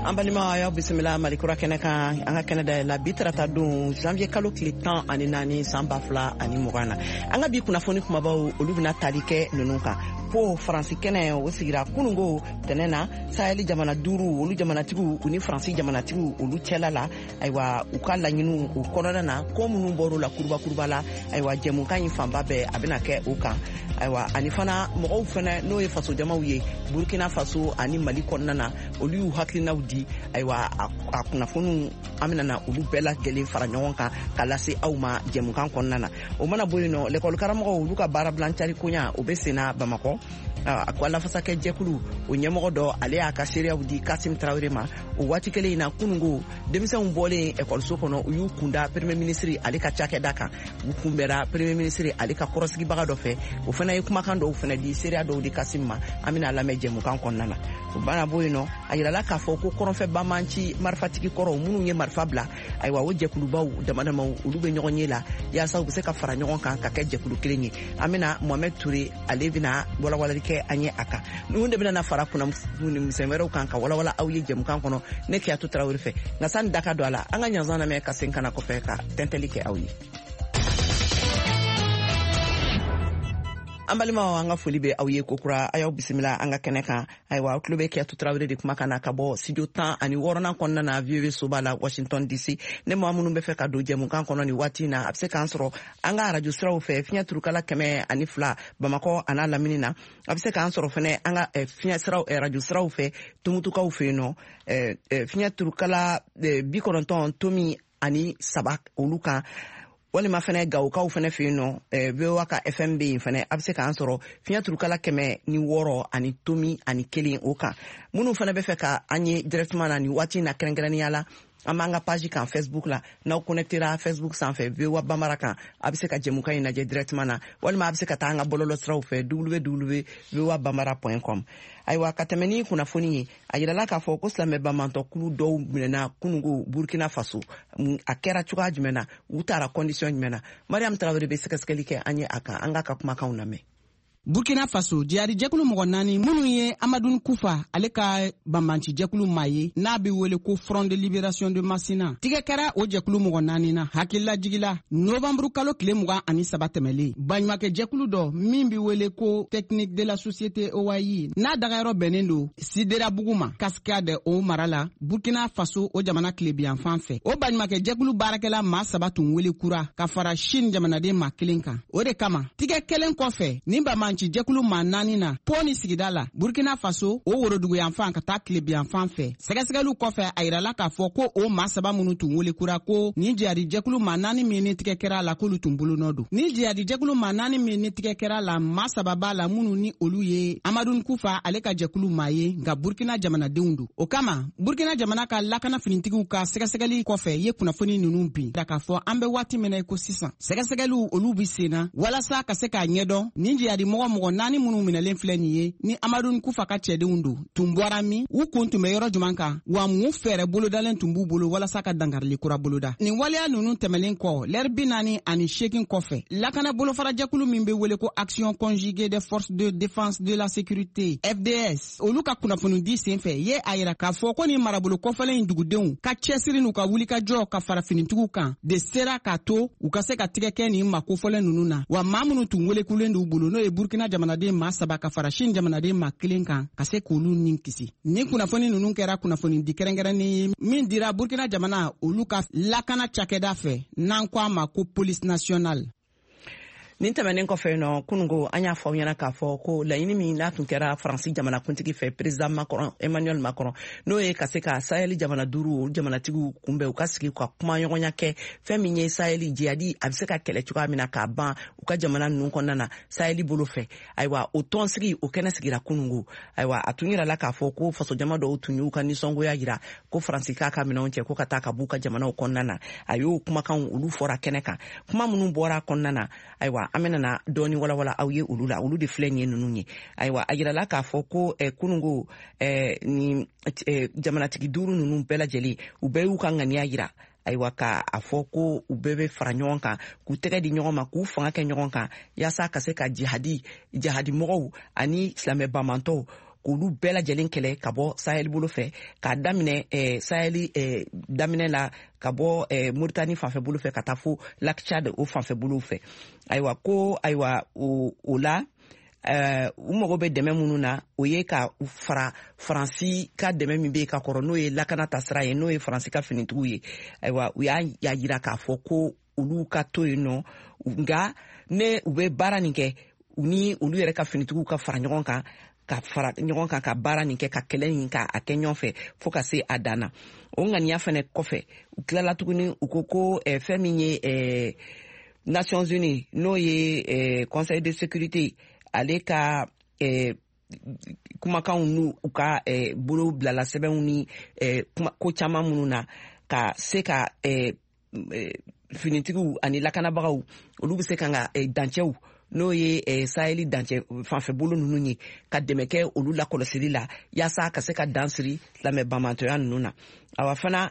Ambalima ya bisimila malikura keneka anga Canada la bitrata don janvier kalo tile 10 ani nani samba fla ani mugana anga bi kunafoni kumabaw olu bina talike nununka po France kene o sigira kunungo tenena Sahel jamana duru olu jamana tigu uni France jamana tigu olu chelala aywa ukala nyinu ukorona na komu mboro la kurba la aywa jemu kan famba be abina ke uka aywa ani fana mo fana no e faso jamawye Burkina Faso ani Mali konnana olu haklina udi aywa akunafonu amina na olu bela gele fara nyonka kala se awma jemu kan konnana o mana boyino l'école karamo olu ka bara blanchari kunya obesena Bamako akwala fasake jekulu o nyemogo do ale aka seria udi Kassim Traoré ma o wati kele ina kunungo demisa umbole école sokono uyu kunda premier ministre ale ka chake daka ukumbera premier ministre ale ka korosigi baga do fe o fana yikuma kando o fana di seria do di Kassim ma amina la meje mu kan konnana o bana boyino ayira la ka fo ko koronfe bamanchi marfatiki koro munu nye marfabla aywa o jekulu baw damana ma ulu be nyogonyela ya sa ubse ka fara nyogon kan ka ke jekulu kilengi amina Mohamed Touré ale bina wala ke anye aka nunde bina na fara kuna msemero kanka wala awye jem kan kono ne ke atu Traoré fe na san daka do ala anga nyanzana me ka senkana ko fe ka tentelike awye ambalima anga folibe awye kokura ayaw bisimila anga keneka aywa klube ke atu Traoré de kuma kana kabo studio 10 ani worona konna na vieux sobala Washington DC ne mo amunu be fe ka do jem kan kono ni watina abse kansro anga radio sraw fe finya turukala keme ani fla Bamako ana laminina abse kansro fene anga finya sraw radio sraw fe tumutuka fe no finya turukala bikoronton tomi ani sabak oluka wali ma fene gaw kaw fene fino waka FMB fene abse ka ansoro finya turukala keme ni woro ani tomi ani keli oka munu fene be fe ka anye directement na ni wati na krengrani yala amanga page kan Facebook la na connectera Facebook sans fait vewa bamaraka abse ka jemuka ina je directement na wali ma abse ka tanga bololo straw fe www.bamara.com aywa katemeni kuna foni ayira la ka fo ko slame bamanto kulu do minena kunungo Burkina Faso akera chuka jumena utara condition jumena Mariam Traoré be sekaskelike anye aka anga ka kuma kauname Burkina Faso diari jekulu mogonani munu ye Amadou Koufa ale ka bambanci jekulu maye na be wele ko Front de Libération de Massina tige kara o jekulu mogonani na hakilla jigila novembre kalo kile mugan ani sabatemeli banyake jekulu do min be wele ko Technique de la Société OAI na dagayro benendo sidera buguma cascade o marala Burkina Faso o jamana klebian fanfe o banyake jekulu barakela ma sabatun wele kura ka fara Chine jamana de makilinka o de kama tige kelen kofe nimba ci jekulu manani na poni sigidala Burkina Faso o worodugu yanfan ka ta klebi yanfan fe segasegelu kofe ayirala ka fo ko o masaba munu tun wole kura ko ni jari jekulu manani mini tike kera la ko lutumbulu nodu ni jari jekulu manani mini tike kera la masaba bala munu ni olu ye Amadou Koufa ale ka jekulu maye nga Burkina jamana deundu o kama Burkina jamana ka lakana finintigu ka segasegeli kofe ye kunafoni nunu bi ka fo ambe wati mena ko sisan segasegelu olu bi sena wala sa ka se ka nyedo ni jari mogo nani munu minalen filɛ ni ye ni Amadou Koufa ka cɛdenw do tun bɔra min u kun tun bɛ yɔrɔ juman kan wa mun fɛɛrɛ bolodalen tun b'u bolo walasa ka dangarili kura boloda nin waleya nunu tɛmɛlen kɔ lɛri 48 kɔfɛ lakana bolofarajɛkulu min bɛ wele ko Action Conjuguée des Forces de Défense de la Sécurité FDS olu ka kunnafoni di senfɛ ye a yira k'a fɔ ko ni marabolo kɔfɛlen in dugudenw ka cɛsiri n'u ka wulikajɔ ka fara finitigiw kan de sera k'a to u ka se ka tigɛ kɛ nin makofɔlen nunu na wa maa minnu tun welekulen d'u bolo n'o ye Burkina jamanaden ma saba ka fara Chine jamanaden ma kelen kan ka se k'olu nin kisi ni kunnafoni nunu kɛra kunnafoni di kɛrɛnkɛrɛnnen min dira Burkina jamana olu ka lakana cakɛda fɛ n'an ko a ma ko police nationale nin tɛmɛnen kɔfɛ no kunungo anya fɔ ɲɛna k'a fɔ ko laɲini min n'a tun kɛra Faransi jamana kuntigi fɛ président Macron Emmanuel Macron n'o ye ka se ka Sahel jamana duru jamanatigiw kunbɛ u ka sigi ka kuma ɲɔgɔnya kɛ fɛn min ye Sahel jihadi a bɛ se ka kɛlɛ cogoya min na k'a ban u ka jamana ninnu kɔnɔna na Sahel bolo fɛ ayiwa o tɔn sigi o kɛnɛ sigira kunungo ayiwa a tun yira la k'a fɔ ko faso jama dɔw tun y'u ka nisɔngoya yira ko Faransi k'a ka minɛnw cɛ ko ka taa ka b'u ka jamanaw kɔnɔna na a y'o kumakan olu fɔra kɛnɛ kan kuma minnu bɔra kɔnɔna na ayiwa amena na doni wala aw ye olu la olu de filɛ ɲɛ ninnu ye ayiwa a yirala k'a fɔ ko kunungo ni jamanatigi duuru ninnu bɛɛ lajɛlen u bɛɛ y'u ka ŋaniya yira ayiwa ka a fɔ ko u bɛɛ bɛ fara ɲɔgɔn kan k'u tɛgɛ di ɲɔgɔn ma k'u fanga kɛ ɲɔgɔn kan yaasa ka se ka jihadi mɔgɔw ani silamɛ bamantɔw k'olu bɛɛ lajɛlen kɛlɛ ka bɔ Sahel bolo fɛ k'a daminɛ Sahel daminɛ la ka bɔ Mauritanie fanfɛ bolo fɛ ka taa fo Lac Tchad o fanfɛ bolo fɛ ayiwa ko ayiwa o la u mago bɛ dɛmɛ minnu na o ye ka fara Faransi ka dɛmɛ min bɛ ka kɔrɔ n'o ye lakana tasira ye n'o ye Faransi ka finitigiw ye ayiwa u y'a yira k'a fɔ ko olu ka to yen nɔ nka ne u bɛ baara nin kɛ u ni olu yɛrɛ ka finitigiw ka fara ɲɔgɔn kan ka baara nin kɛ ka kɛlɛ nin ka a kɛ ɲɔgɔn fɛ fo ka se a dan na o ŋaniya fana kɔfɛ u tilala tuguni u ko fɛn min ye Nations Unies n'o ye Conseil de sécurité ale ka kumakanw n'u ka bolo bilala sɛbɛnw ni ko caman minnu na ka se ka finitigiw ani lakanabagaw olu bɛ se ka dancɛw n'o ye Sahel dancɛ fanfɛ bolo ninnu ye ka dɛmɛ kɛ olu lakɔlɔsili la yaasa ka se ka dan siri lamɛn banbatɔya ninnu na awa fana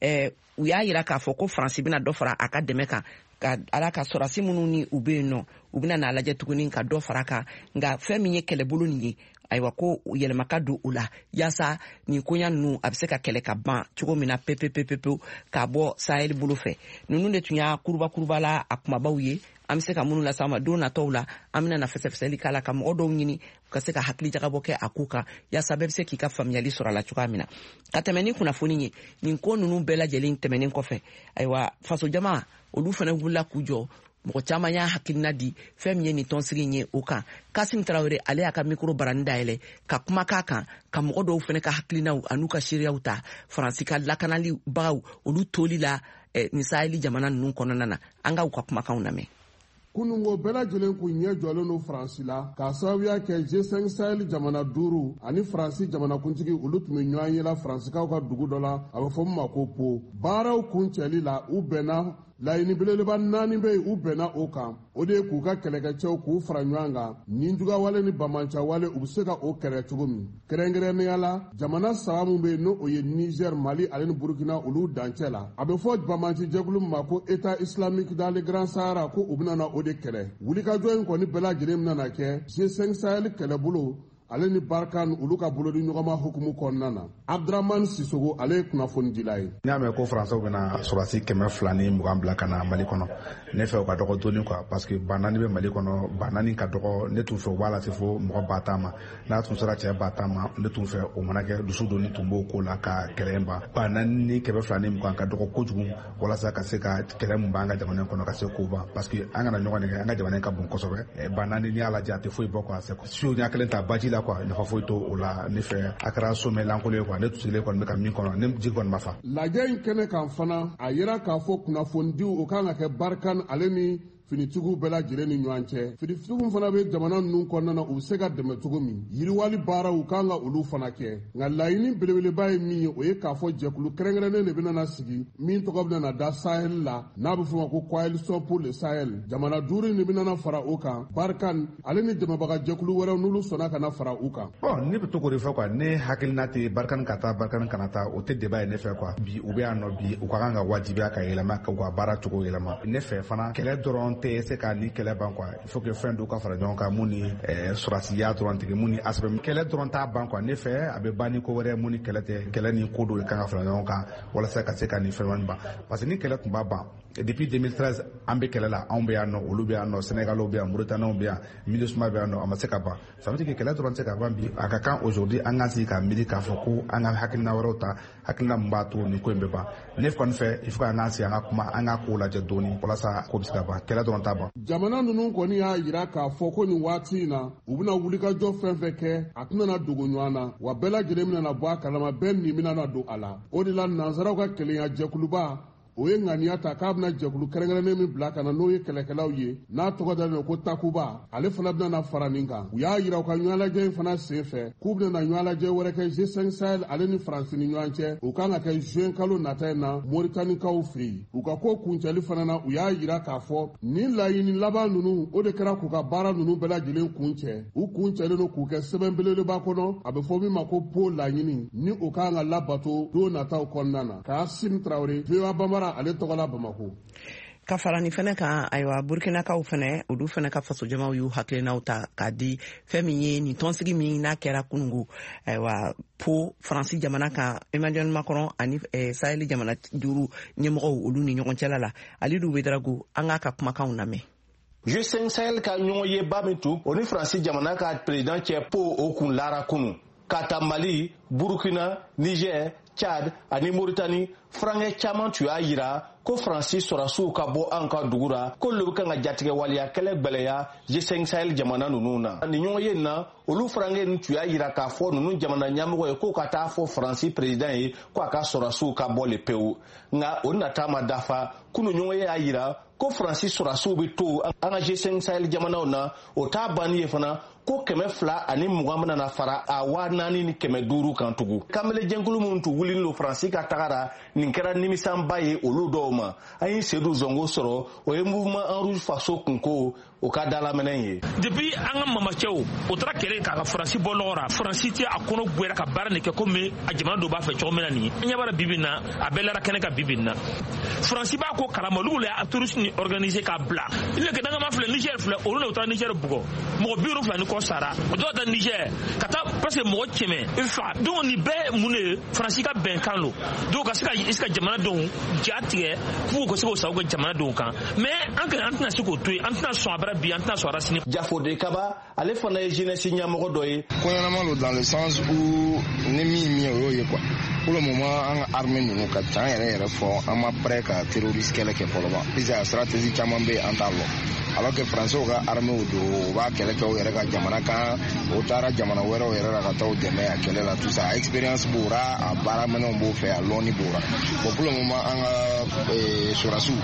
u y'a yira k'a fɔ ko Faransi bɛna dɔ fara a ka dɛmɛ kan ka ala ka sɔrɔsi minnu ni u bɛ yen nɔ u bɛna n'a lajɛ tuguni ka dɔ fara kan nka fɛn min ye kɛlɛbolo nin ye ayiwa ko yɛlɛma ka don o la yaasa nin koɲa ninnu a bɛ se ka kɛlɛ ka ban cogo min na pepepepepewu k'a bɔ Sahel bolo fɛ ninnu de tun y'a kuruba la a kumabaw ye an bɛ se ka minnu las'an ma don nataw la an bɛna na fɛsɛfɛsɛli k'a la ka mɔgɔ dɔw ɲini ka se ka hakili jagabɔ kɛ a ko kan yaasa bɛɛ bɛ se k'i ka faamuyali sɔrɔ a la cogoya min na ka tɛmɛ ni kunnafoni ye nin ko ninnu bɛɛ lajɛlen tɛmɛnen kɔfɛ ayiwa faso jama olu fana wulila k'u jɔ mɔgɔ caman y'a hakilina di fɛn min ye nin tɔnsigi in ye o kan Kassim Traoré ale y'a ka mikro barani dayɛlɛ ka kuma k'a kan ka mɔgɔ dɔw fana ka hakilinaw an'u ka seereyaw ta Faransi ka lakanalibagaw olu toli la nin Sahel jamana ninnu kɔnɔna na an ka u ka kumakanw lamɛn kunungo bɛɛ lajɛlen k'u ɲɛ jɔlen don Faransi la k'a sababuya kɛ G5 Sahel jamana 5 ani Faransi jamanakuntigi olu tun bɛ ɲɔgɔn yela Faransikaw ka dugu dɔ la a bɛ fɔ min ma ko Po baaraw kuncɛli la u bɛnna laɲini belebeleba 4 bɛ yen u bɛnna o kan o de ye k'u ka kɛlɛkɛcɛw k'u fara ɲɔgɔn kan ninjuguya wale ni bamaca wale u bɛ se ka o kɛlɛ cogo min kɛrɛnkɛrɛnnenya la jamana 3 min bɛ yen n'o ye Niger Mali ale ni Burkina olu dancɛ la a bɛ fɔ bamaci jɛkulu min ma ko État islamique dans le Grand Sahara ko u bɛna o de kɛlɛ wulikajɔ in kɔni bɛɛ lajɛlen bɛna kɛ G5 Sahel kɛlɛbolo ale ni Barkan olu ka bolo di ɲɔgɔnma hukumu kɔnɔna na Abdraman Sissogo ale ye kunnafoni dila ye n'i y'a mɛn ko Faransɛw bɛna sɔrɔdasi 220 bila ka na Mali kɔnɔ ne fɛ o ka dɔgɔ dɔɔni quoi parce que ba 4 bɛ Mali kɔnɔ ba 4 ka dɔgɔ ne tun fɛ u b'a lase fo mɔgɔ 50 ma n'a tun sera cɛ 50 ma ne tun fɛ o mana kɛ dusu donni tun b'o ko la ka kɛlɛ in ban ba 4 ni 220 ka dɔgɔ kojugu walasa ka se ka kɛlɛ min b'an ka jamana kɔnɔ ka se k'o ban parce que an kana ɲɔgɔn nɛgɛ an ka jamana ka bon kosɛbɛ ba 4 ni y'a lajɛ a tɛ foyi bɔ quoi c'est su ɲɛ kelen ta baji la quoi nafa foyi to o la ne fɛ a kɛra sommet lankolon ye quoi ne tun sigilen kɔni bɛ ka min kɔnɔ ne jigi kɔni ma fa lajɛ in kɛnɛ kan fana a yira k'a fɔ kunnafonidiw o kan ka kɛ Barkan ale ni finitigiw bɛɛ lajɛlen ni ɲɔgɔn cɛ finitigiw fana bɛ jamana ninnu kɔnɔna na u bɛ se ka dɛmɛ cogo min yiriwali baaraw kan ka olu fana kɛ nka laɲini belebeleba ye min ye o ye k'a fɔ jɛkulu kɛrɛnkɛrɛnnen de bɛna sigi min tɔgɔ bɛna da Sahel la n'a bɛ fɔ ma ko Coalition pour le Sahel jamana 5 de bɛna fara o kan Barkan ale ni dɛmɛbaga jɛkulu wɛrɛw n'olu sɔnna ka na fara u kan bon ne bɛ to k'o de fɔ quoi ne hakilina tɛ Barkan ka taa Barkan kana taa o tɛ débat ye ne fɛ quoi bi u bɛ yan nɔ bi u ka kan ka wajibiya ka yɛlɛma ka u ka baara cogo yɛlɛma ne fɛ fana kɛlɛ dɔrɔn tɛ se ka ni kɛlɛ ban quoi il faut que fɛn dɔw ka fara ɲɔgɔn kan mun ni sɔrɔsiya dɔrɔn tɛ mun ni aspect kɛlɛ dɔrɔn t'a ban quoi ne fɛ a bɛ ban ni ko wɛrɛ mun ni kɛlɛ tɛ kɛlɛ ni ko dɔw kan ka fara ɲɔgɔn kan walasa ka se ka nin fɛn ban parce que ni kɛlɛ tun b'a ban depuis 2013 an bɛ kɛlɛ la anw bɛ yan nɔ olu bɛ yan nɔ Sénégalw bɛ yan Mauritaniens bɛ yan MINUSMA bɛ yan nɔ a ma se ka ban ça veut dire que kɛlɛ dɔrɔn tɛ ka ban bi a ka kan aujourd'hui an ka sigi ka miiri k'a fɔ ko an ka hakilina wɛrɛw ta hakilina min b'a to nin ko in bɛ ban ne kɔni fɛ il faut que an ka sigi an ka kuma an ka kow lajɛ dɔɔni walasa ko bɛ se ka ban kɛlɛ dɔrɔn t'a ban jamana ninnu kɔni y'a jira k'a fɔ ko nin waati in na u bɛna wulikajɔ fɛn fɛn kɛ a tɛna dogo ɲɔgɔn na wa bɛɛ lajɛlen bɛna bɔ a kalama bɛɛ nin bɛna don a la o de la nanzaraw ka kelenya jɛkuluba o ye ŋaniya ta k'a bɛna jɛkulu kɛrɛnkɛrɛnnen min bila ka na n'o ye kɛlɛkɛlaw ye n'a tɔgɔ dalen ko Takuba ale fana bɛna fara nin kan u y'a yira u ka ɲɔgɔnlajɛ in fana sen fɛ k'u bɛna ɲɔgɔnlajɛ wɛrɛ kɛ G5 Sahel ale ni Faransi ni ɲɔgɔn cɛ u kan ka kɛ juin kalo nata in na Mauritaniekaw fɛ yen u ka ko kuncɛli fana na u y'a yira k'a fɔ nin laɲini laban ninnu o de kɛra k'u ka baara ninnu bɛɛ lajɛlen kuncɛ u kuncɛlen don k'u kɛ sɛbɛn belebeleba kɔnɔ a bɛ fɔ min ma ko Po laɲini ni o kan ka labato don nataw kɔnɔna na Kassim Traoré VOA Bambara ale tɔgɔ la Bamako ka fara ni fɛnɛ kan ayiwa burkinakaw fɛnɛ olu fɛnɛ ka faso jamaw y'u hakilinaw ta k'a di fɛn min ye nin tɔnsigi min n'a kɛra kunungu ayiwa po faransi jamana kan Emmanuel Macron ani Sahel jamana 5 ɲɛmɔgɔw olu ni ɲɔgɔn cɛla la Alidu Wedrago an k'a ka kumakanw lamɛn. G5 Sahel ka ɲɔgɔn ye ba min tun o ni faransi jamana ka président cɛ po o kun lara kunu ka ta Mali, Burkina, Niger, Tchad ani Mauritanie furankɛ caman tun y'a yira ko faransi sɔrɔsiw ka bɔ an ka dugu la k'olu kan ka jatigɛ waliya kɛlɛ gbɛlɛya G5 Sahel jamana ninnu na. Ni ɲɔgɔn ye na olu furankɛ nin tun y'a yira k'a fɔ ninnu jamana ɲɛmɔgɔ ye k'u ka taa fɔ faransi président ye ko a ka sɔrɔsiw ka bɔ le pewu nka o nata ma dafa kunu ɲɔgɔn ye y'a yira ko faransi sɔrɔsiw bɛ to an ka G5 Sahel jamanaw na o t'a banni ye fana ko 220 bɛna fara a 4,000 ni 500 kan tugun. Kamele jɛnkulu minnu tun wulilen don faransi ka tagara nin kɛra nimisanba ye olu dɔw ma an ye Seydou Zongo sɔrɔ o ye mouvement en rouge faso kunko o ka dalaminɛ ye. Depuis an ka mamacɛw o taara kɛlɛ k'a ka faransi bɔ nɔgɔ la faransi tɛ a kɔnɔ gwɛrɛ ka baara nin kɛ komi a jamana dɔ b'a fɛ cogo min na nin an ɲɛ b'a la bibi na a bɛɛ lara kɛnɛ ka bibi na faransi b'a ko kalama olu le y'a touriste ni organiser k'a bila il que dangama filɛ Niger filɛ olu le taara Niger bugɔ mɔgɔ 70 ni kɔ sara o dɔw ta Niger ka taa parce que mɔgɔ 100 fa donc nin bɛɛ mun de faransi ka bɛnkan lo donc ka se ka jamana dɔw ja tigɛ pour que se k'o sa u ka jamana dɔw kan mais an tɛna se k'o to yen an tɛna sɔn a bara bi an tɛna sɔn a ra sini. Jafode Kaba ale fana ye jeunesse ɲɛmɔgɔ dɔ ye. Koɲɛnama lo dans le sens où ni min o y'o ye quoi. Pour le moment an ka armée ninnu ka ca an yɛrɛ fɔ an ma prêt ka terroriste kɛlɛ kɛ fɔlɔ ba puisque a stratégie caman bɛ an t'a lɔ alors que français ka armée do u b'a kɛlɛ kɛ u yɛrɛ ka jamana kan o taara jamana wɛrɛw yɛrɛ la ka taa u dɛmɛ a kɛlɛ la tout ça expérience b'o ra a baaraminɛnw b'o fɛ a lɔnni b'o ra bon pour le moment an ka sɔrɔsiw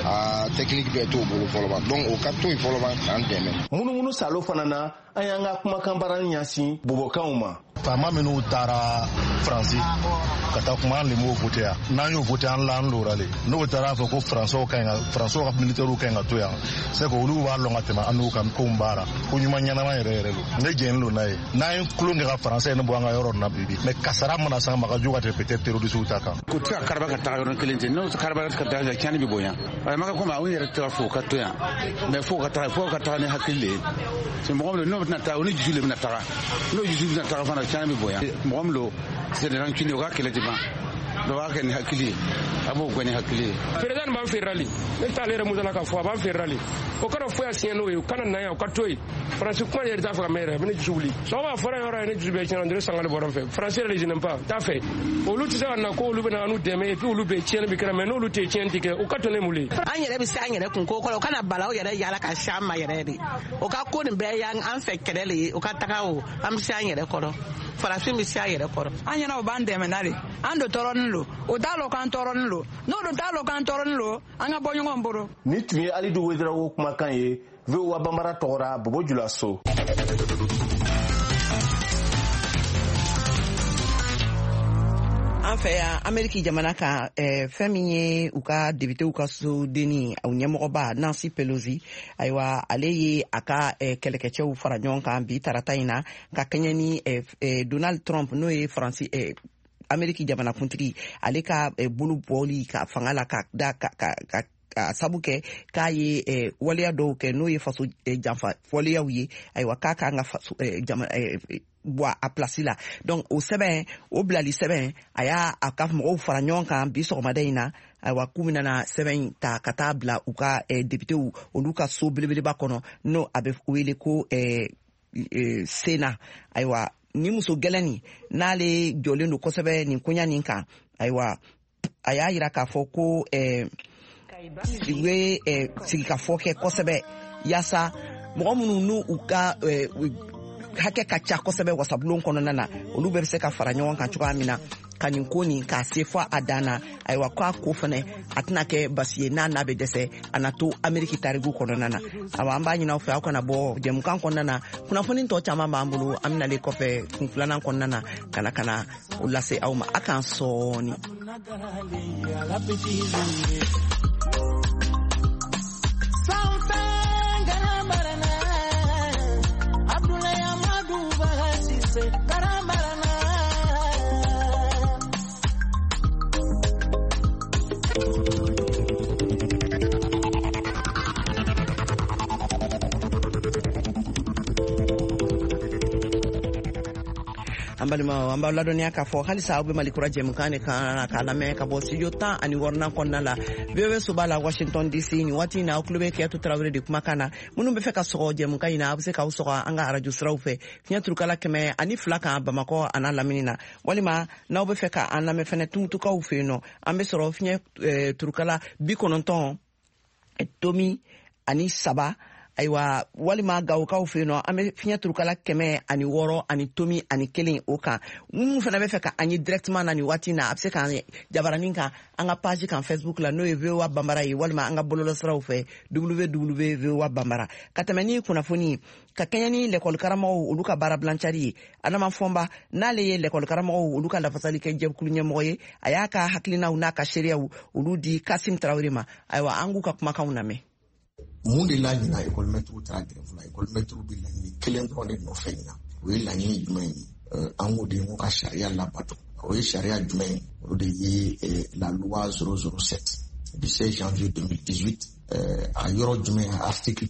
a technique bɛɛ t'o bolo fɔlɔ ba donc o ka to yen fɔlɔ ba k'an dɛmɛ. Munumunu salo fana na an y'an ka kumakan bara ɲɛsin bobokanw ma. Faama minnu taara faransi ka taa kuma an lem'o vote yan n'an y'o vote an la an lora le n'o taara fɔ ko faransiw ka militaires ka ɲi ka to yan c'est que olu b'a lɔn ka tɛmɛ an n'u ka kow baara ko ɲuman ɲɛnama yɛrɛ yɛrɛ lo ne jɛnnen don n'a ye n'an ye kulon kɛ ka faransi ne bɔ an ka yɔrɔ na bibi mais kasara mana san ma ka jo ka tɛ peut-être terroristes ta kan. Ko tɛ ka karaba ka taga yɔrɔ kelen tɛ n'o karaba ka taga cɛnni bɛ bonya a ma ko ma o yɛrɛ tɛ fɔ ka to yan mais fo ka taga ni hakili le c'est mɔgɔ min n'o bɛna taa o ni juge le bɛna taga n'o juge bɛna taga fana cɛnni bɛ bonya mɔgɔ min lo c'est des rancuniers o ka kɛlɛ de ban dɔ b'a kɛ ni hakili ye a b'o kɛ ni hakili ye. Président b'an fɛ rally ne t'ale yɛrɛ musala ka fɔ a b'an fɛ rally o kana foyi siɲɛ n'o ye o kana na yan o ka to yen faransi kuma yɛrɛ t'a fɛ ka mɛn yɛrɛ a bɛ ne dusu wuli sɔgɔma fɔra yɔrɔ ye ne dusu bɛɛ tiɲɛna n sangale bɔra n fɛ faransi yɛrɛ je n'aime pas t'a fɛ olu tɛ se ka na ko olu bɛna n'u dɛmɛ et puis olu bɛ tiɲɛni bɛ kɛra mais n'olu tɛ tiɲɛni tɛ kɛ o ka to ne mule. An yɛrɛ bɛ se an yɛrɛ kun ko kɔrɔ o kana bala o yɛrɛ yaala ka se an ma yɛrɛ de o ka ko nin bɛɛ y'an fɛ kɛlɛ le ye o ka taga o an bɛ se an yɛrɛ kɔrɔ farafin bɛ se an yɛrɛ kɔrɔ. An ɲɛna o b'an dɛmɛ na de an do tɔɔrɔnin lo o t'a lɔ k'an tɔɔrɔnin lo n'o dun t'a lɔ k'an tɔɔrɔnin lo an ka bɔ ɲɔgɔn bolo. Ni tun ye Alidu Wedrago kumakan ye VOA Bambara tɔgɔra Bobo Julaso. An fɛ yan Ameriki jamana kan fɛn min ye u ka députés ka sodenni u ɲɛmɔgɔba Nancy Pelosi ayiwa ale ye a ka kɛlɛkɛcɛw fara ɲɔgɔn kan bi tarata in na ka kɛɲɛ ni Donald Trump n'o ye faransi Ameriki jamana kuntigi ale ka bolo bɔli ka fanga la ka sabu kɛ k'a ye waleya dɔw kɛ n'o ye faso janfa waleyaw ye ayiwa k'a kan ka faso bɔ a place la donc o sɛbɛn o bilali sɛbɛn a y'a ka mɔgɔw fara ɲɔgɔn kan bi sɔgɔmada in na ayiwa k'u bɛna sɛbɛn in ta ka taa bila u ka députés olu ka so belebeleba kɔnɔ n'o a bɛ wele ko Sénat ayiwa ni muso gɛlɛn nin n'ale jɔlen don kosɛbɛ nin koɲa nin kan ayiwa a y'a yira k'a fɔ ko u ye sigikafɔ kɛ kosɛbɛ yaasa mɔgɔ minnu n'u u ka hakɛ ka ca kosɛbɛ wasabulon kɔnɔna na olu bɛɛ bɛ se ka fara ɲɔgɔn kan cogoya min na ka nin ko nin k'a se fɔ a dan na ayiwa k'a ko fana a tɛna kɛ basi ye n'a bɛ dɛsɛ a na to Ameriki tariku kɔnɔna na awa an b'a ɲini aw fɛ aw kana bɔ jɛmukan kɔnɔna na kunnafoni tɔ caman b'an bolo an bɛnalen kɔfɛ kun filanan kɔnɔna na kana o lase aw ma a k'an sɔɔni. an balimaw an b'aw ladɔnniya k'a fɔ halisa aw bɛ malikura jɛmukan de kan k'a lamɛn ka bɔ studio 10 ani 4 kɔnɔna la VOA so b'a la Washington DC ni waati in na aw tulo bɛ Kiyatu Tarawele de kumakan na minnu bɛ fɛ ka sɔgɔ jɛmukan in na aw bɛ se k'aw sɔgɔ an ka radio siraw fɛ fiɲɛ turukala 102 kan Bamakɔ a n'a lamini na walima n'aw bɛ fɛ ka an lamɛn fɛnɛ Tumutukaw fɛ yen nɔ an bɛ sɔrɔ fiɲɛ turukala 90 tomi ani 3 ayiwa walima Gawukaw fɛ yen nɔ an bɛ fiɲɛ turukala 106 ani tomi ani 1 o kan minnu fana bɛ fɛ ka an ye directement na ni waati in na a bɛ se k'an jabaranin kan an ka page kan Facebook la n'o ye VOA Bambara ye walima an ka bɔlɔlɔsiraw fɛ www.voa bambara ka tɛmɛ ni kunnafoni ka kɛɲɛ ni l'école karamɔgɔw olu ka baara bilancari ye Adama Fɔnba n'ale ye l'école karamɔgɔw olu ka lafasali kɛ jɛkulu ɲɛmɔgɔ ye a y'a ka hakilinaw n'a ka seereyaw olu di Kasim Tarawele ma ayiwa an k'u ka kumakanw lamɛn. Mun de la ɲina école maître taara grève la école maître bɛ laɲini kelen dɔrɔn de nɔfɛ ɲina o ye laɲini jumɛn ye an k'o de ye ka sariya labato o ye sariya jumɛn ye o de ye la loi 007 du 16 janvier 2018 a yɔrɔ jumɛn a article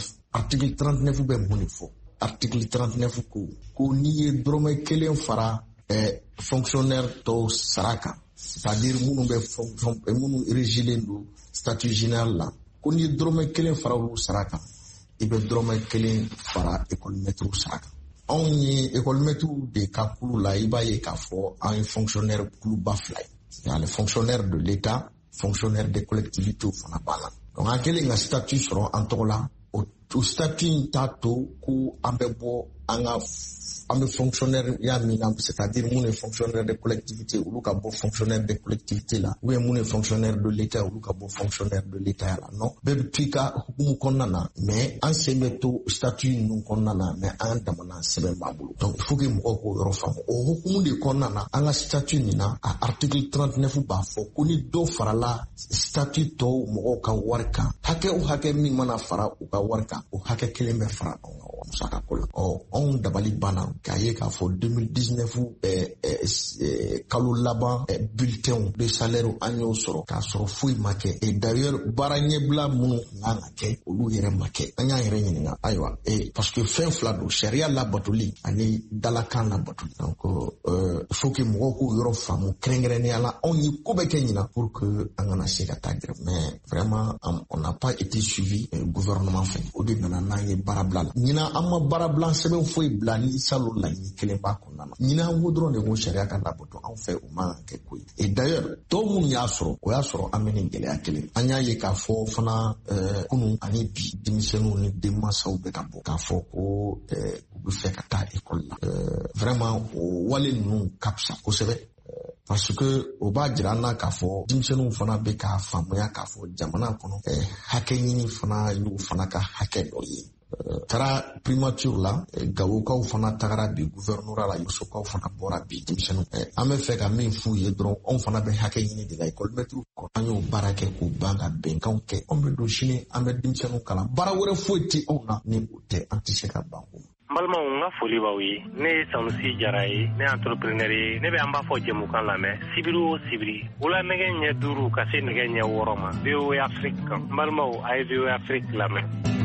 39 bɛ mun de fɔ article 39 ko n'i ye dɔrɔmɛ kelen fara fonctionnaire tɔw sara kan c'est-à-dire minnu régilen don statut général la ko ni dɔrɔmɛ kelen fara olu sara kan i bɛ dɔrɔmɛ kelen fara école maître sara kan anw ye école maître de ka kulu la i b'a ye k'a fɔ an ye fonctionnaire kuluba 2 ye il y a les fonctionnaires de l'État fonctionnaires des collectivités fana b'a la donc an kɛlen ka statut sɔrɔ an tɔgɔ la o statut in t'a to ko an bɛ bɔ an bɛ fonctionnaire ya min na c'est-à-dire mun ye fonctionnaire de collectivité olu ka bɔ fonctionnaire de collectivité la ou bien mun ye fonctionnaire de l'État olu ka bɔ fonctionnaire de l'État la non bɛɛ bɛ to i ka hukumu kɔnɔna na mais an sen bɛ to statut ninnu kɔnɔna na mais an damana sɛbɛn b'a bolo donc il faut que mɔgɔw k'o yɔrɔ faamu o hukumu de kɔnɔna na an ka statut nin na a article 39 b'a fɔ ko ni dɔ farala statut tɔw mɔgɔw ka wari kan hakɛ min mana fara u ka wari kan o hakɛ kelen bɛ fara anw ka musaka ko la anw dabali banna k'a ye k'a fɔ 2019 kalo laban bulletin de salaire an y'o sɔrɔ k'a sɔrɔ foyi ma kɛ et d'ailleurs baara ɲɛbila minnu kan ka kɛ olu yɛrɛ ma kɛ an y'an yɛrɛ ɲininka ayiwa parce que fɛn fila don sariya labatoli ani dalakan labatoli donc il faut que mɔgɔw k'o yɔrɔ faamu kɛrɛnkɛrɛnnenya la anw ye ko bɛɛ kɛ ɲina pour que an kana se ka taa grève mais vraiment on n'a pas été suivi gouvernement fɛ o de nana n'an ye baara bila la ɲina an ma baara bila sɛbɛn foyi bila ni salo laɲini kelen b'a kɔnɔna na ɲina an ko dɔrɔn de ko sariya ka labato anw fɛ o man kɛ ko ye et d'ailleurs tɔw minnu y'a sɔrɔ o y'a sɔrɔ an bɛ nin gɛlɛya kelen an y'a ye k'a fɔ fana kunun ani bi denmisɛnninw ni denmansaw bɛ ka bɔ k'a fɔ ko u bɛ fɛ ka taa école la vraiment o wale ninnu ka fisa kosɛbɛ parce que o b'a jira an na k'a fɔ denmisɛnninw fana bɛ ka faamuya k'a fɔ jamana kɔnɔ hakɛ ɲini fana y'u fana ka hakɛ dɔ ye taara primature la Gawukaw fana tagara bi gouvernorat la Yosokaw fana bɔra bi denmisɛnninw an bɛ fɛ ka min f'u ye dɔrɔn anw fana bɛ hakɛ ɲini de la école maître kɔ an y'o baara kɛ k'o ban ka bɛnkanw kɛ anw bɛ don sini an bɛ denmisɛnninw kalan baara wɛrɛ foyi tɛ anw na ni o tɛ an tɛ se ka ban o ma. N balimaw n ka foli b'aw ye ne ye Sanusi Jara ye ne ye entrepreneur ye ne bɛ an b'a fɔ jɛmukan lamɛn sibiri o sibiri wula nɛgɛ ɲɛ 5 ka se nɛgɛ ɲɛ 6 ma VOA Afrique kan n balimaw a ye VOA Afrique lamɛn.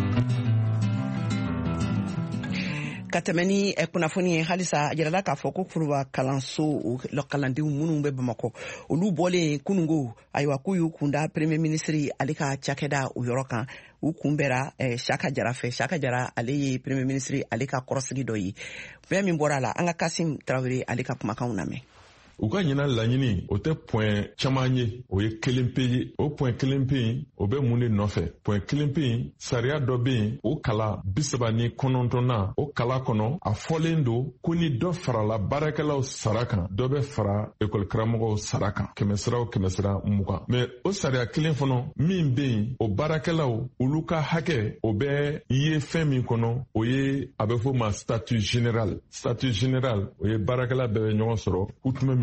Ka tɛmɛ ni kunnafoni ye halisa a jirala k'a fɔ ko Kuruba kalanso kalandenw minnu bɛ Bamakɔ olu bɔlen kunungo ayiwa k'u y'u kunda premier ministre ale ka cakɛda o yɔrɔ kan u kunbɛra Saka Jara fɛ Saka Jara ale ye premier ministre ale ka kɔrɔsigi dɔ ye fɛn min bɔra a la an ka Kasim Tarawele ale ka kumakanw lamɛn. U ka ɲina laɲini o tɛ point caman ye o ye kelen pe ye o point kelen pe yen o bɛ mun de nɔfɛ point kelen pe yen sariya dɔ bɛ yen o kala 39 o kala kɔnɔ a fɔlen don ko ni dɔ farala baarakɛlaw sara kan dɔ bɛ fara école karamɔgɔw sara kan kɛmɛsara o kɛmɛsara 20 mais o sariya kelen fana min bɛ yen o baarakɛlaw olu ka hakɛ o bɛ ye fɛn min kɔnɔ o ye a bɛ fɔ ma statut général o ye baarakɛla bɛɛ bɛ ɲɔgɔn sɔrɔ kutume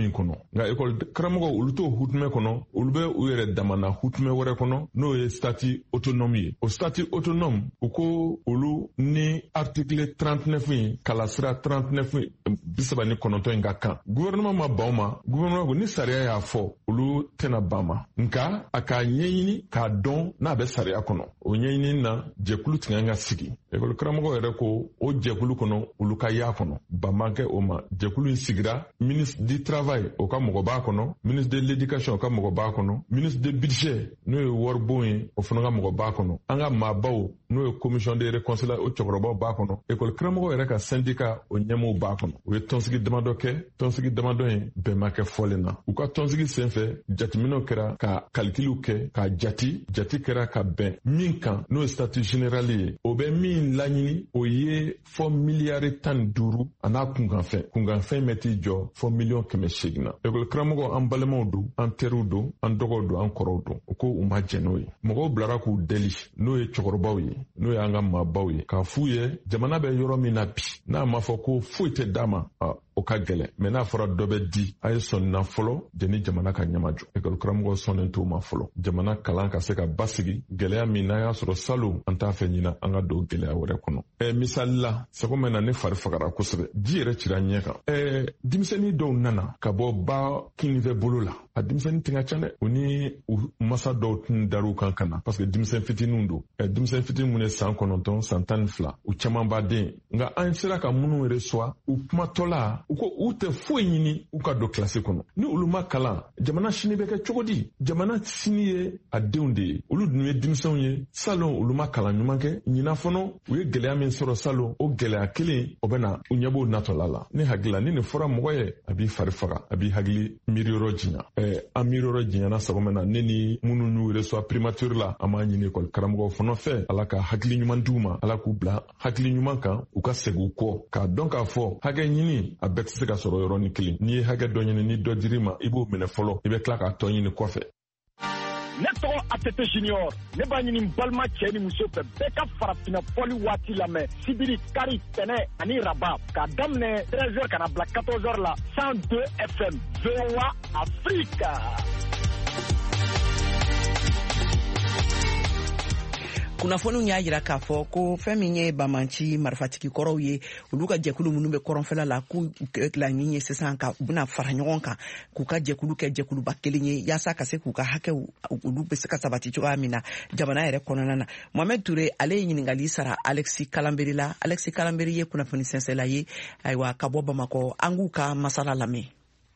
min kɔnɔ nka ekɔli karamɔgɔ olu t'o hutume kɔnɔ olu bɛ u yɛrɛ damana hutume wɛrɛ kɔnɔ n'o ye statut autonome ye o statut autonome u ko olu ni article 39 in kalasira 39 39 in ka kan gouvernement ma ban ma gouvernement ko ni sariya y'a fɔ olu tɛna ban ma nka a k'a ɲɛɲini k'a dɔn n'a bɛ sariya kɔnɔ o ɲɛɲini na jɛkulu tigɛ ka sigi ekɔli karamɔgɔ yɛrɛ ko o jɛkulu kɔnɔ olu ka y'a kɔnɔ banbankɛ o ma jɛkulu in sigira ministre du travail o ka mɔgɔ b'a kɔnɔ ministre de l'éducation o ka mɔgɔ b'a kɔnɔ ministre de budget n'o ye waribon ye o fana ka mɔgɔ b'a kɔnɔ an ka maabaw n'o ye commission de réconciliation o cɛkɔrɔbaw b'a kɔnɔ ekɔli karamɔgɔ yɛrɛ ka syndicat o ɲɛmɔgɔw b'a kɔnɔ u ye tɔnsigi damadɔ kɛ tɔnsigi damadɔ in bɛɛ ma kɛ fɔlen na u ka tɔnsigi senfɛ jateminɛw kɛra ka calculiw kɛ ka jati kɛra ka bɛn min kan n'o ye statut général ye o bɛ min laɲini o ye fɔ miliyari 15 a n'a kunkanfɛn bɛ t'i jɔ fɔ miliyɔn 800 na ekɔli karamɔgɔ an balimaw don an teriw don an dɔgɔw don an kɔrɔw don o ko u ma jɛn n'o ye mɔgɔw bilara k'u deli n'o ye cɛkɔrɔbaw ye n'o ye an ka maabaw ye k'a f'u ye jamana bɛ yɔrɔ min na bi n'a ma fɔ ko foyi tɛ d'a ma o ka gɛlɛ mɛ n'a fɔra dɔ bɛ di a ye sɔnina fɔlɔ jɛni jamana ka ɲɛma jɔ ekɔli karamɔgɔ sɔnnen t'o ma fɔlɔ jamana kalan ka se ka basigi gɛlɛya min n'a y'a sɔrɔ salon an t'a fɛ ɲina an ka don gɛlɛya wɛrɛ kɔnɔ misali la sɛgɔ mɛn na ne fari fagara kosɛbɛ ji yɛrɛ cira ɲɛ kan denmisɛnnin dɔw nana ka bɔ ba kinifɛ bolo la a denmisɛnnin tɛ ka ca dɛ u ni masa dɔw tun dar'u kan ka na parce que denmisɛn fitininw don denmisɛn fitinin mun ye san 9 san 12 u caman b'a den nka an sera ka minnu yɛrɛ sɔrɔ u kumatɔla u ko u tɛ foyi ɲini u ka don kilasi kɔnɔ ni olu ma kalan jamana sini bɛ kɛ cogo di jamana sini ye a denw de ye olu dun ye denmisɛnw ye salon olu ma kalan ɲuman kɛ ɲinan fɔlɔ u ye gɛlɛya min sɔrɔ salon o gɛlɛya kelen o bɛ na u ɲɛ b'o natɔla la ne hakili la ni nin fɔra mɔgɔ ye a b'i fari faga a b'i hakili miiriyɔrɔ jiɲa an miiriyɔrɔ jiɲana sagomɛ na ne ni minnu y'u reçoit primature la an b'a ɲini ekɔli karamɔgɔw fana fɛ ala ka hakili ɲuman d'u ma ala k'u bila hakili ɲuman kan u ka segin u kɔ k'a dɔn k'a fɔ hakɛ ɲini a bɛɛ tɛ se ka sɔrɔ yɔrɔnin kelen n'i ye hakɛ dɔ ɲini ni dɔ dir'i ma i b'o minɛ fɔlɔ i bɛ tila k'a tɔ ɲini kɔfɛ ne tɔgɔ ATT Junior ne b'a ɲini balima cɛ ni muso fɛ bɛɛ ka farafinna fɔli waati lamɛn sibiri kari tɛnɛ ani raba k'a daminɛ 13h ka na bila 14h la 102 FM VOA Afrique. kunnafoniw y'a jira k'a fɔ ko fɛn min ye bamanci marifatigi kɔrɔw ye olu ka jɛkulu minnu bɛ kɔrɔnfɛla la k'u laɲini ye sisan ka u bɛna fara ɲɔgɔn kan k'u ka jɛkulu kɛ jɛkuluba kelen ye yaasa ka se k'u ka hakɛw olu bɛ se ka sabati cogoya min na jamana yɛrɛ kɔnɔna na. Mohamed Ture ale ye ɲininkali sara Alexis Kalanberi la. Alexis Kalanberi ye kunnafoni sɛnsɛla ye ayiwa ka bɔ Bamakɔ an k'u ka masala lamɛn.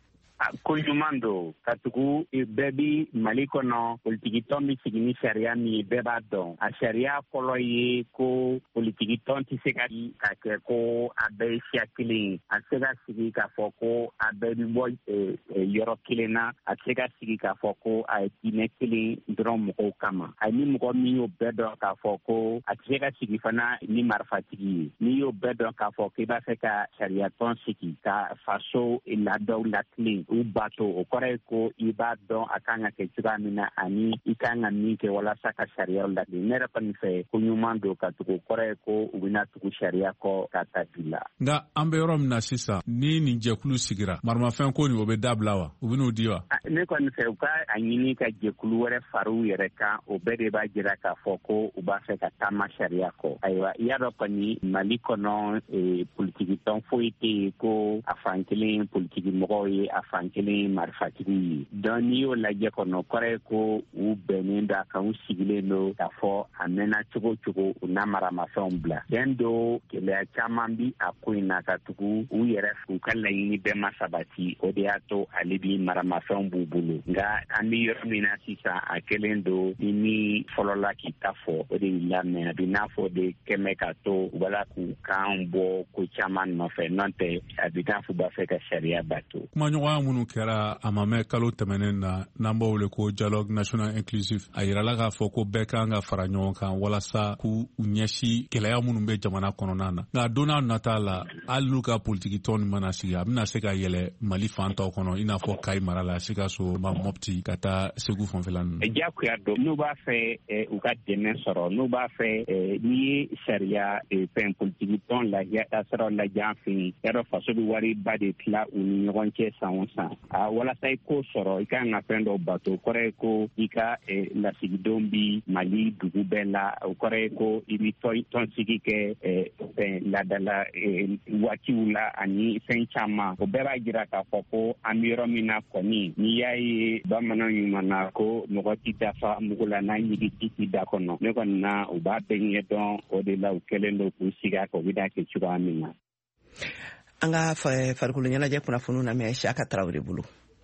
Ko ɲuman don ka tugu bɛɛ bi Mali kɔnɔ politikitɔn bɛ sigi ni sariya min ye bɛɛ b'a dɔn a sariya fɔlɔ ye ko politikitɔn tɛ se ka kɛ ko a bɛɛ ye siya kelen ye a tɛ se ka sigi k'a fɔ ko a bɛɛ bɛ bɔ yɔrɔ kelen na a tɛ se ka sigi k'a fɔ ko a ye diinɛ kelen dɔrɔn mɔgɔw kama a ni mɔgɔ min y'o bɛɛ dɔn k'a fɔ ko a tɛ se ka sigi fana ni marifatigi ye n'i y'o bɛɛ dɔn k'a fɔ k'i b'a fɛ ka sariyatɔn sigi ka faso laadaw latilen u bato o kɔrɔ ye ko i b'a dɔn a kan ka kɛ cogoya min na ani i kan ka min kɛ walasa ka sariyaw latilen ne yɛrɛ kɔni fɛ ko ɲuman don ka tugu o kɔrɔ ye ko u bɛna tugu sariya kɔ ka taa bi la. Nka an bɛ yɔrɔ min na sisan ni nin jɛkulu sigira maramafɛn ko nin o bɛ dabila wa u bɛn'o di wa. Ne kɔni fɛ u ka a ɲini ka jɛkulu wɛrɛ fara u yɛrɛ kan o bɛɛ de b'a jira k'a fɔ ko u b'a fɛ ka taama sariya kɔ ayiwa i y'a dɔn kɔni Mali kɔnɔ politikitɔn foyi tɛ yen ko a fan kelen politiki mɔgɔw ye a fan kelen marifatigi ye donc n'i y'o lajɛ kɔnɔ kɔrɔ ye ko u bɛnnen don a kan u sigilen don k'a fɔ a mɛnna cogo cogo u n'a maramafɛnw bila den do gɛlɛya caman bi a ko in na ka tugu u yɛrɛ u ka laɲini bɛɛ ma sabati o de y'a to ale bi maramafɛnw b'u bolo nka an bɛ yɔrɔ min na sisan a kɛlen don ni min fɔlɔla k'i ta fɔ o de y'i lamɛn a bɛ n'a fɔ de kɛmɛ ka to u b'a k'u kan bɔ ko caman nɔfɛ n'o tɛ a bɛ n'a fɔ u b'a fɛ ka sariya bato. Kumaɲɔgɔnya minnu kɛra a ma mɛn kalo tɛmɛnen na n'an b'o wele ko dialogue national inclusif a yirala k'a fɔ ko bɛɛ kan ka fara ɲɔgɔn kan walasa k'u ɲɛsin gɛlɛya minnu bɛ jamana kɔnɔna na nka don n'a nata la hali n'u ka politikitɔn nin mana sigi a bɛna se ka yɛlɛ Mali fan tɔw kɔnɔ i n'a fɔ Kayi mara la Sikaso Mopti ka taa Segu fanfɛla ninnu. Diyagoya don n'u b'a fɛ u ka dɛmɛ sɔrɔ n'u b'a fɛ n'i ye sariya fɛn politikitɔn lajɛ ka sɔrɔ lajɛ an fɛ yen yarɔ faso bɛ wari ba de tila u ni ɲɔgɔn cɛ san o sisan walasa i ko sɔrɔ i ka kan ka fɛn dɔ bato o kɔrɔ ye ko i ka lasigidenw bi Mali dugu bɛɛ la o kɔrɔ ye ko i bi tɔnsigi kɛ ladala waatiw la ani fɛn caman o bɛɛ b'a jira k'a fɔ ko an bɛ yɔrɔ min na kɔni n'i y'a ye bamanan ɲuman na ko mɔgɔ ti dafa mugu la n'a ɲigi ti da kɔnɔ ne kɔni na u b'a bɛɛ ɲɛ dɔn o de la u kɛlen don k'u sigi a kan u bɛ n'a kɛ cogoya min na. An ka farikolo ɲɛnajɛ kunnafoniw na mɛ Siyaka Tarawele bolo.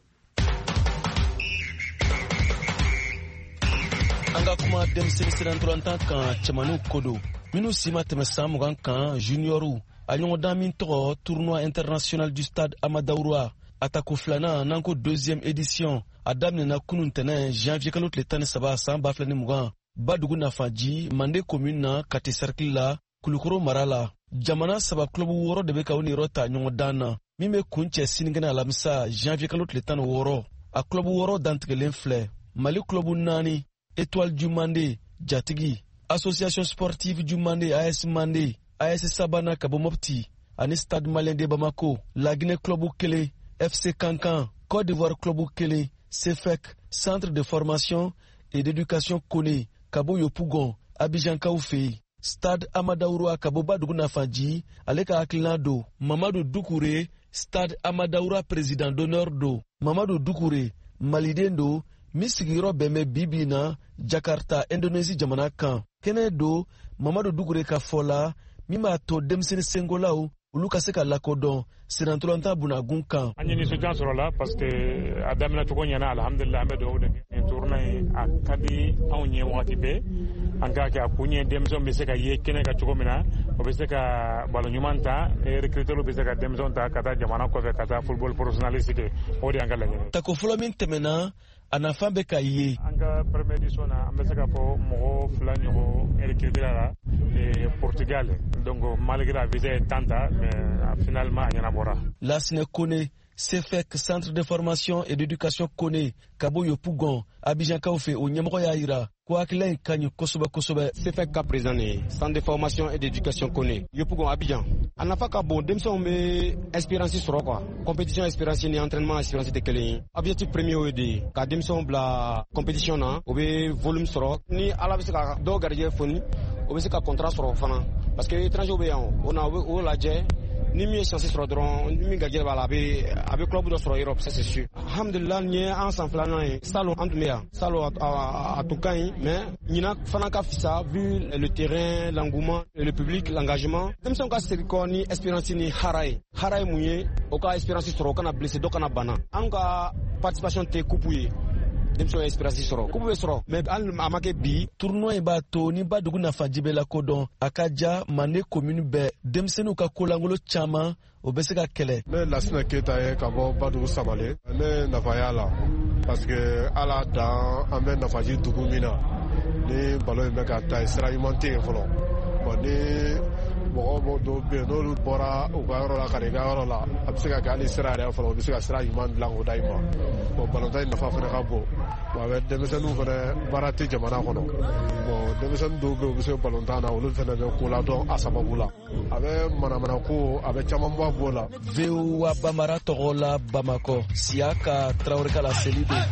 An ka kuma denmisɛnnin sirantolantan kan cɛmaninw ko don minnu si ma tɛmɛ san 20 kan juniɔrw a ɲɔgɔndan min tɔgɔ tournoi international du stade Amadawura atako filanan n'an ko 2e édition a daminɛna kunun ntɛnɛn janvier kalo tile 13 san 2020 Badugu Nafaji Mande commune na Kati cercle la Kulukoro mara la jamana saba club wɔɔrɔ de bɛ ka u niyɔrɔ ta ɲɔgɔndan na min bɛ kun cɛ sinikɛnɛ alamisa janvier kalo tile 16 a club wɔɔrɔ dantigɛlen filɛ Mali club 4 Étoile du Mandé Jatigi Association sportive du Mandé AS Mandé AS Sabana ka bɔ Mopti ani Stade Malien de Bamako La Guinée club 1 FC Kankan Côte d'Ivoire club 1 CFEC Centre de formation et d'éducation Kone ka bɔ Yopougon Abidjan kaw fɛ Stade Amadawura ka bɔ Badugu Nafaji ale ka hakilina do Mamadou Doucouré Stade Amadawura président d'honneur do Mamadou Doucouré maliden do min sigiyɔrɔ bɛn bɛ bibi na Jakarta Indonésie jamana kan kɛnɛ do Mamadou Doucouré ka fɔ la min b'a to denmisɛnnin sengolaw olu ka se ka lakodɔn sirantolantan bunakun kan. An ye nisɔndiya sɔrɔ la parce que a daminɛ cogo ɲɛna alhamdulillah an bɛ dugawu de kɛ nin tournoi a ka di anw ɲɛ wagati bɛɛ an k'a kɛ a kun ye denmisɛnw bɛ se ka ye kɛnɛ kan cogo min na o bɛ se ka balo ɲuman ta recruteurs bɛ se ka denmisɛnw ta ka taa jamana kɔfɛ ka taa football professionnaliste kɛ o de y'an ka laɲini. Tako fɔlɔ min tɛmɛna a nafa bɛ ka ye. An ka première édition na an bɛ se ka fɔ mɔgɔ 2 ɲɔgɔn recruter la Portugal donc malgré la visa est tanta mais finalement a ɲɛnabɔra. Lasine Kone CFEC Centre de formation et d'éducation Kone ka bɔ Yopougon Abidjan kaw fɛ o ɲɛmɔgɔ y'a yira ko hakilila in ka ɲi kosɛbɛ kosɛbɛ. CFEC ka président ye Centre de formation et d'éducation Kone Yopougon Abidjan a nafa ka bon denmisɛnw bɛ expérience sɔrɔ quoi compétition expérience ni entraînement expérience tɛ kelen ye objectif premier o ye de ka denmisɛnw bila compétition na o bɛ volume sɔrɔ ni ala bɛ se ka dɔw garijɛgɛ foni o bɛ se ka contrat sɔrɔ fana parce que étranger bɛ yan o na o lajɛ ni min ye chance sɔrɔ dɔrɔn ni min garijɛgɛ b'a la a bɛ club dɔ sɔrɔ Europe ça c'est sûr. Alhamdulillah ni ye an san 2nan ye salon an tun bɛ yan salon a tun ka ɲi mais ɲina fana ka fisa vu le terrain l'engouement le public l'engagement denmisɛnw ka segin kɔ ni espérance ni hara ye mun ye o ka espérance sɔrɔ o kana blessé dɔ kana bana an ka participation tɛ coupe ye denmisɛnw ye espérance sɔrɔ coupe bɛ sɔrɔ mais hali a ma kɛ bi. Tournoi b'a to ni Badugu Nafaji bɛ lakodɔn a ka ja Mande commune bɛɛ denmisɛnninw ka kolangolo caman o bɛ se ka kɛlɛ. Ne Lasina Keyita ye ka bɔ Badugu Sabale ne nafa y'a la parce que ala dan an bɛ Nafaji dugu min na ni balo in bɛ ka taa sira ɲuman tɛ yen fɔlɔ bon ni mɔgɔ dɔw bɛ yen n'olu bɔra u ka yɔrɔ la ka na i ka yɔrɔ la a bɛ se ka kɛ hali sira yɛrɛ fɔlɔ u bɛ se ka sira ɲuman dilan k'o da i ma bon balontan in nafa fana ka bon a bɛ denmisɛnninw fana baara tɛ jamana kɔnɔ bon denmisɛnnin dɔw bɛ yen u bɛ se balontan na olu fana bɛ ko la dɔn a sababu la a bɛ manamana ko a bɛ caman bɔ a b'o la. VOA Bamara tɔgɔ la Bamakɔ Siyaka Tarawele ka laseli don.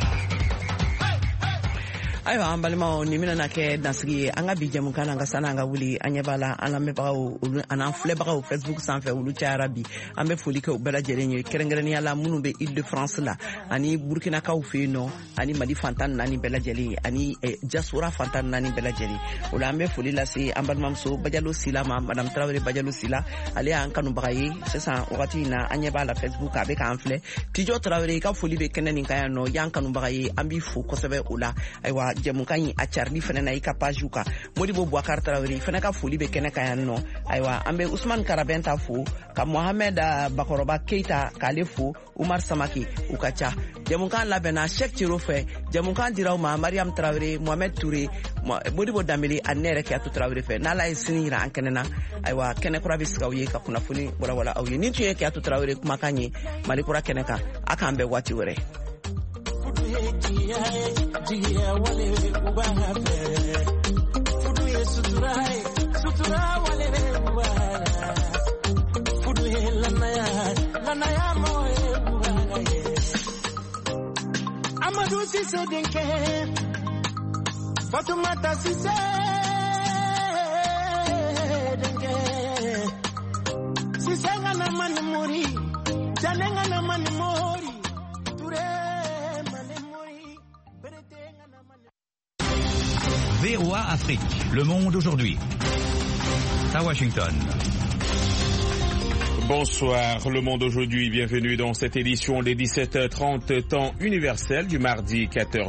Ayiwa an balimaw ni mina na kɛ dansigi ye an ka bi jɛmukan na an ka sani an ka wuli an ɲɛ b'a la an lamɛnbagaw an'an filɛbagaw Facebook sanfɛ olu cayara bi an bɛ foli kɛ u bɛɛ lajɛlen ye kɛrɛnkɛrɛnnenya la minnu bɛ Île de France la ani Burkinakaw fɛ yen nɔ ani Mali fantan 4 bɛɛ lajɛlen ani diaspora fantan 4 bɛɛ lajɛlen o la an bɛ foli lase an balimamuso Bajalo Sila ma Madame Tarawele Bajalo Sila ale y'an kanubaga ye sisan wagati in na an ɲɛ b'a la Facebook a bɛ k'an filɛ Tijo Tarawele i ka foli bɛ kɛnɛ nin kan yan nɔ y'an kanubaga ye an b'i fo kosɛbɛ o la ayiwa jɛmukan in a carili fana na i ka page kan Modibo Bouakar Tarawele fana ka foli bɛ kɛnɛ kan yan nɔ ayiwa an bɛ Ousmane Karabɛn ta fo ka Mohamed Bakɔrɔba Keita k'ale fo Umar Samaki u ka ca jɛmukan labɛnna Cheikh Tiro fɛ jɛmukan diraw ma Mariam Tarawele Mohamed Touré Modibo Dambele ani ne yɛrɛ Kiyatu Tarawele fɛ n'Ala ye sini yira an kɛnɛ na ayiwa kɛnɛ kura bɛ sigi aw ye ka kunnafoni walawala aw ye nin tun ye Kiyatu Tarawele kumakan ye Mali kura kɛnɛ kan a k'an bɛn waati wɛrɛ. Fudu Manu Sise Denke, Fatoumata Sise Denke, Sise Ngana Mani Mori, Jane Ngana Mani Mori, Touré Mani Mori, Berete Ngana Mani. VOA Afrique, le monde aujourd'hui. À Washington. Bonsoir, Le Monde aujourd'hui, bienvenue dans cette édition des 17h30 temps universel du mardi 14